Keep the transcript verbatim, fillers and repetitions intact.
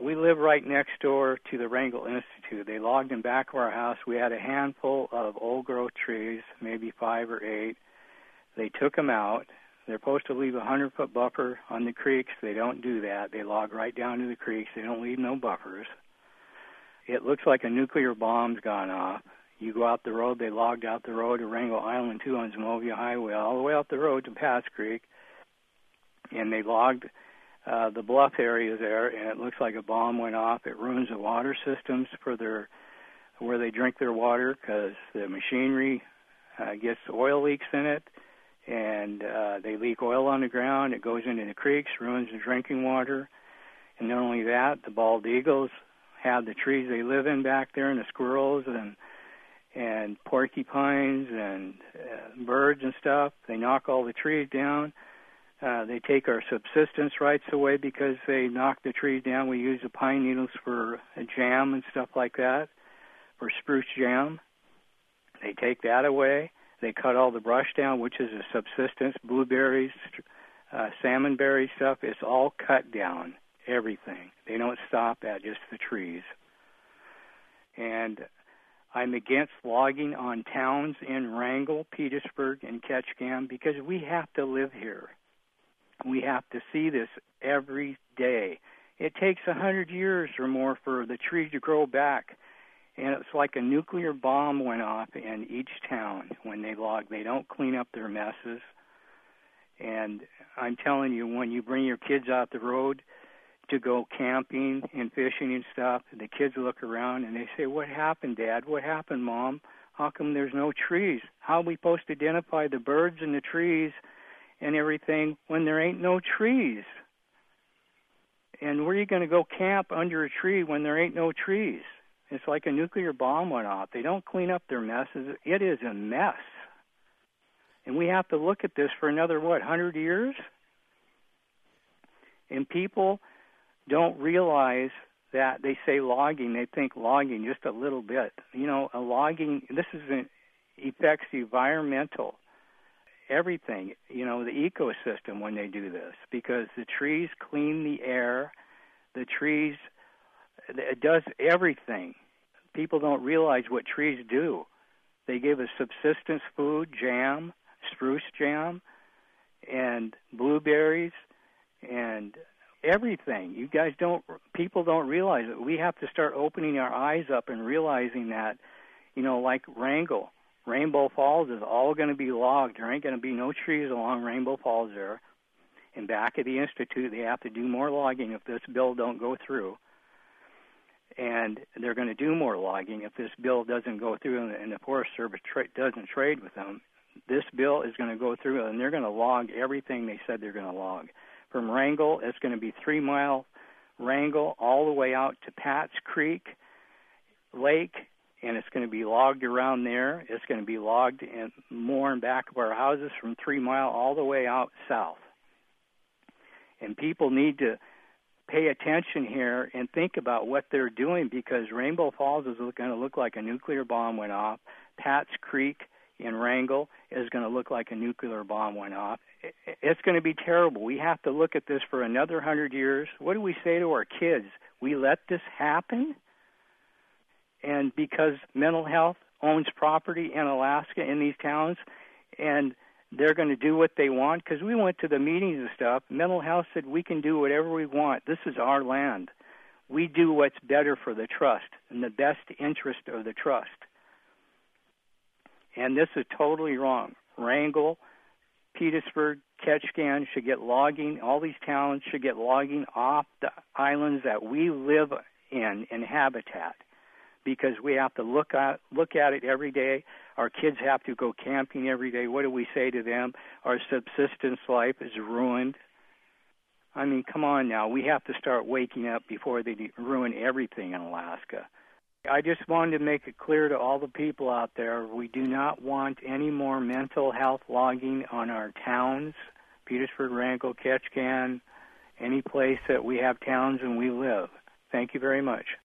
We live right next door to the Wrangell Institute. They logged in back of our house. We had a handful of old-growth trees, maybe five or eight. They took them out. They're supposed to leave a hundred-foot buffer on the creeks. They don't do that. They log right down to the creeks. They don't leave no buffers. It looks like a nuclear bomb's gone off. You go out the road, they logged out the road to Wrangell Island, too, on Zimovia Highway, all the way out the road to Pat's Creek, and they logged uh, the bluff area there, and it looks like a bomb went off. It ruins the water systems for their where they drink their water because the machinery uh, gets oil leaks in it, and uh, they leak oil on the ground. It goes into the creeks, ruins the drinking water. And not only that, the bald eagles have the trees they live in back there, and the squirrels and and porcupines and uh, birds and stuff. They knock all the trees down. Uh, they take our subsistence rights away because they knock the trees down. We use the pine needles for a jam and stuff like that, for spruce jam. They take that away. They cut all the brush down, which is a subsistence, blueberries, uh, salmonberry stuff. It's all cut down, everything. They don't stop at just the trees. And I'm against logging on towns in Wrangell, Petersburg, and Ketchikan because we have to live here. We have to see this every day. It takes a hundred years or more for the trees to grow back. And it's like a nuclear bomb went off in each town when they log. They don't clean up their messes. And I'm telling you, when you bring your kids out the road to go camping and fishing and stuff, the kids look around and they say, "What happened, Dad? What happened, Mom? How come there's no trees? How are we supposed to identify the birds and the trees and everything when there ain't no trees? And where are you going to go camp under a tree when there ain't no trees?" It's like a nuclear bomb went off. They don't clean up their messes. It is a mess. And we have to look at this for another, what, one hundred years? And people don't realize that they say logging. They think logging just a little bit. You know, a logging, this is an, affects the environmental, everything, you know, the ecosystem when they do this, because the trees clean the air. The trees, it does everything. People don't realize what trees do. They give us subsistence food, jam, spruce jam, and blueberries, and everything. You guys don't, people don't realize it. We have to start opening our eyes up and realizing that, you know, like Wrangell, Rainbow Falls is all going to be logged. There ain't going to be no trees along Rainbow Falls there. And back at the Institute, they have to do more logging if this bill don't go through. And they're going to do more logging if this bill doesn't go through and the Forest Service tra- doesn't trade with them. This bill is going to go through, and they're going to log everything they said they're going to log. From Wrangell, it's going to be three-mile Wrangell all the way out to Pat's Creek Lake, and it's going to be logged around there. It's going to be logged in more in back of our houses from three mile all the way out south. And people need to pay attention here and think about what they're doing, because Rainbow Falls is going to look like a nuclear bomb went off. Pat's Creek in Wrangell is going to look like a nuclear bomb went off. It's going to be terrible. We have to look at this for another hundred years. What do we say to our kids? We let this happen? And because mental health owns property in Alaska in these towns, and they're going to do what they want, because we went to the meetings and stuff. Mental health said we can do whatever we want. This is our land. We do what's better for the trust and the best interest of the trust. And this is totally wrong. Wrangell, Petersburg, Ketchikan should get logging. All these towns should get logging off the islands that we live in, in habitat, because we have to look at look at it every day. Our kids have to go camping every day. What do we say to them? Our subsistence life is ruined. I mean, come on now. We have to start waking up before they ruin everything in Alaska. I just wanted to make it clear to all the people out there, we do not want any more mental health logging on our towns, Petersburg, Wrangell, Ketchikan, any place that we have towns and we live. Thank you very much.